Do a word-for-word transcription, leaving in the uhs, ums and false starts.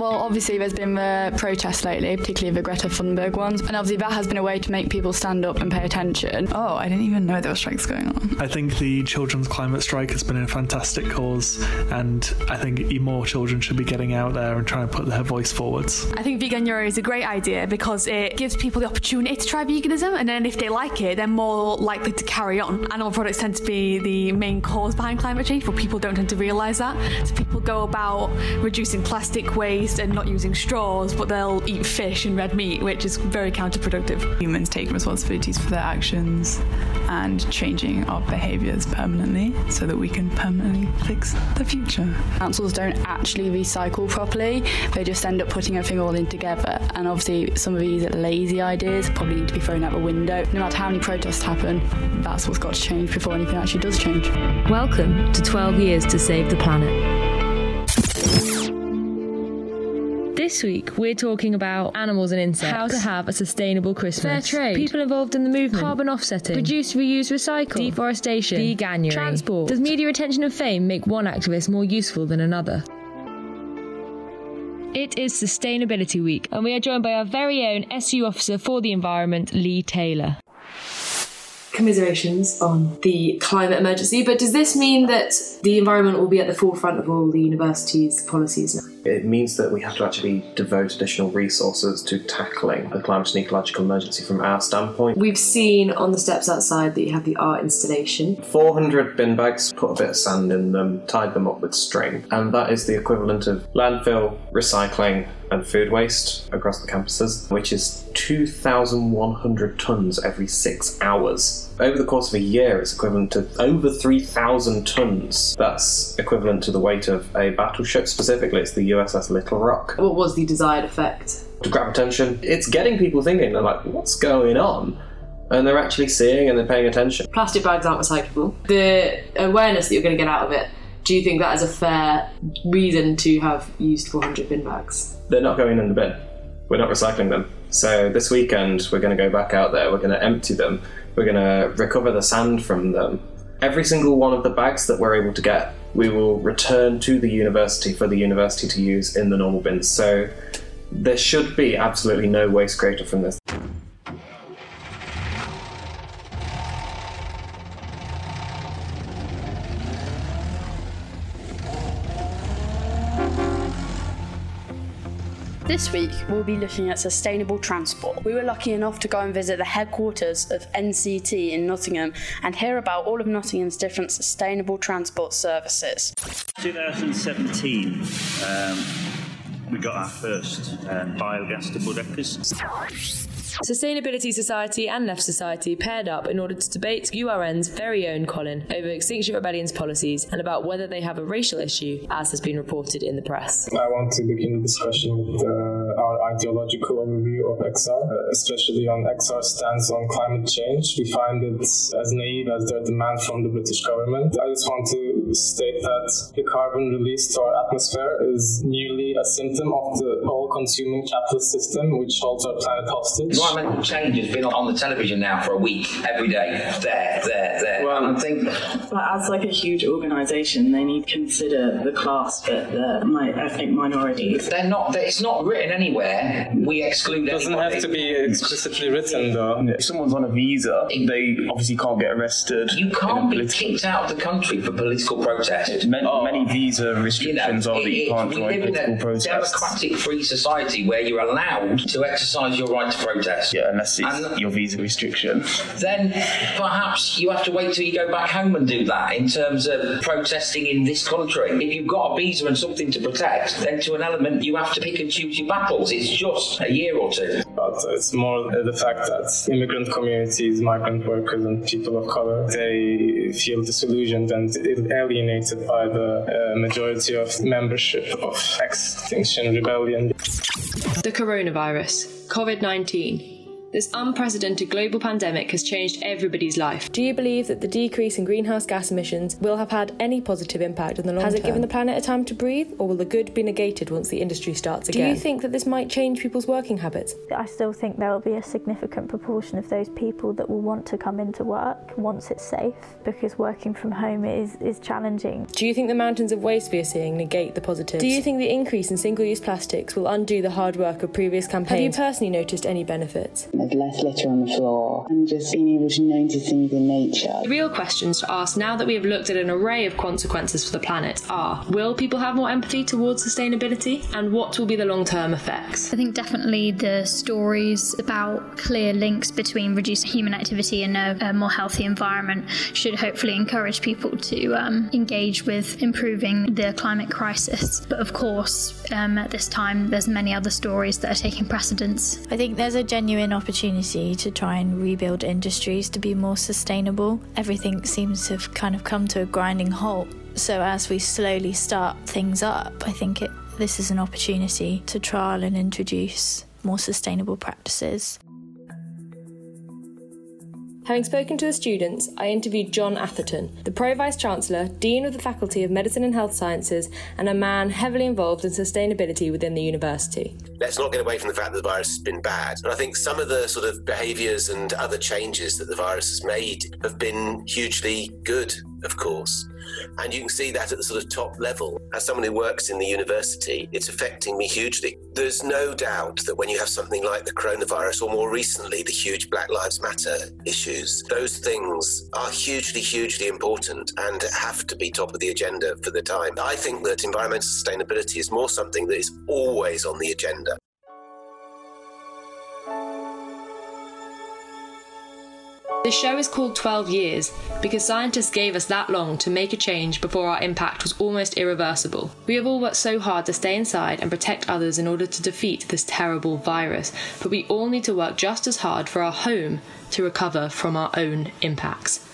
Well, obviously there's been the protests lately, particularly the Greta Thunberg ones, and obviously that has been a way to make people stand up and pay attention. Oh, I didn't even know there were strikes going on. I think the children's climate strike has been a fantastic cause, and I think more children should be getting out there and trying to put their voice forwards. I think Veganuary is a great idea because it gives people the opportunity to try veganism, and then if they like it, they're more likely to carry on. Animal products tend to be the main cause behind climate change, but people don't tend to realise that. So people go about reducing plastic waste and not using straws, but they'll eat fish and red meat, which is very counterproductive. Humans take responsibilities for their actions and changing our behaviours permanently so that we can permanently fix the future. Councils don't actually recycle properly, they just end up putting everything all in together, and obviously some of these lazy ideas probably need to be thrown out the window. No matter how many protests happen, that's what's got to change before anything actually does change. Welcome to twelve years to Save the Planet. This week, we're talking about animals and insects, how to have a sustainable Christmas, fair trade, people involved in the movement, carbon offsetting, reduce, reuse, recycle, deforestation, Veganuary, transport. Does media attention and fame make one activist more useful than another? It is Sustainability Week, and we are joined by our very own S U Officer for the Environment, Lee Taylor. Commiserations on the climate emergency, but does this mean that the environment will be at the forefront of all the university's policies now? It means that we have to actually devote additional resources to tackling the climate and ecological emergency from our standpoint. We've seen on the steps outside that you have the art installation. four hundred bin bags, put a bit of sand in them, tied them up with string, and that is the equivalent of landfill, recycling and food waste across the campuses, which is two thousand one hundred tonnes every six hours. Over the course of a year, it's equivalent to over three thousand tonnes. That's equivalent to the weight of a battleship. Specifically, it's the U S S Little Rock. What was the desired effect? To grab attention. It's getting people thinking, they're like, what's going on? And they're actually seeing and they're paying attention. Plastic bags aren't recyclable. The awareness that you're going to get out of it, do you think that is a fair reason to have used four hundred bin bags? They're not going in the bin. We're not recycling them. So this weekend, we're going to go back out there, we're going to empty them, we're going to recover the sand from them. Every single one of the bags that we're able to get, we will return to the university for the university to use in the normal bins. So there should be absolutely no waste created from this. This week, we'll be looking at sustainable transport. We were lucky enough to go and visit the headquarters of N C T in Nottingham and hear about all of Nottingham's different sustainable transport services. twenty seventeen, um, we got our first um, biogas double-deckers. Sustainability Society and Left Society paired up in order to debate U R N's very own Colin over Extinction Rebellion's policies and about whether they have a racial issue, as has been reported in the press. I want to begin the discussion with uh, our ideological overview of X R, uh, especially on X R's stance on climate change. We find it as naive as their demand from the British government. I just want to state that the carbon released to our atmosphere is merely a symptom of the all-consuming capitalist system which holds our planet hostage. Environmental change has been on the television now for a week, every day, there, there, there. Well, I think, but as like a huge organisation, they need to consider the class that the my ethnic minorities. They're not. They're, it's not written anywhere. We exclude. It doesn't anybody. have to be explicitly written, though. If someone's on a visa, they obviously can't get arrested. You can't be kicked out of the country for political protest. Many, oh. many visa restrictions you know, are that you can't join political protests. We live in a democratic, free society where you're allowed to exercise your right to protest. Yeah, unless it's and your visa restriction. Then perhaps you have to wait till you go back home and do that in terms of protesting in this country. If you've got a visa and something to protect, then to an element you have to pick and choose your battles. It's just a year or two. But it's more the fact that immigrant communities, migrant workers and people of colour, they feel disillusioned and alienated by the uh, majority of membership of Extinction Rebellion. The coronavirus, COVID nineteen. This unprecedented global pandemic has changed everybody's life. Do you believe that the decrease in greenhouse gas emissions will have had any positive impact in the long term? Has it given the planet a time to breathe, or will the good be negated once the industry starts again? Do you think that this might change people's working habits? I still think there will be a significant proportion of those people that will want to come into work once it's safe, because working from home is, is challenging. Do you think the mountains of waste we are seeing negate the positives? Do you think the increase in single-use plastics will undo the hard work of previous campaigns? Have you personally noticed any benefits? There's less litter on the floor and just being able to notice things in nature. The real questions to ask now that we have looked at an array of consequences for the planet are: will people have more empathy towards sustainability, and what will be the long-term effects? I think definitely the stories about clear links between reduced human activity and a, a more healthy environment should hopefully encourage people to um, engage with improving the climate crisis. But of course, um, at this time, there's many other stories that are taking precedence. I think there's a genuine opportunity to try and rebuild industries to be more sustainable. Everything seems to have kind of come to a grinding halt. So as we slowly start things up, I think it, this is an opportunity to trial and introduce more sustainable practices. Having spoken to the students, I interviewed John Atherton, the Pro-Vice-Chancellor, Dean of the Faculty of Medicine and Health Sciences, and a man heavily involved in sustainability within the university. Let's not get away from the fact that the virus has been bad. And I think some of the sort of behaviours and other changes that the virus has made have been hugely good, of course. And you can see that at the sort of top level. As someone who works in the university, it's affecting me hugely. There's no doubt that when you have something like the coronavirus, or more recently, the huge Black Lives Matter issues, those things are hugely, hugely important and have to be top of the agenda for the time. I think that environmental sustainability is more something that is always on the agenda. This show is called twelve years because scientists gave us that long to make a change before our impact was almost irreversible. We have all worked so hard to stay inside and protect others in order to defeat this terrible virus, but we all need to work just as hard for our home to recover from our own impacts.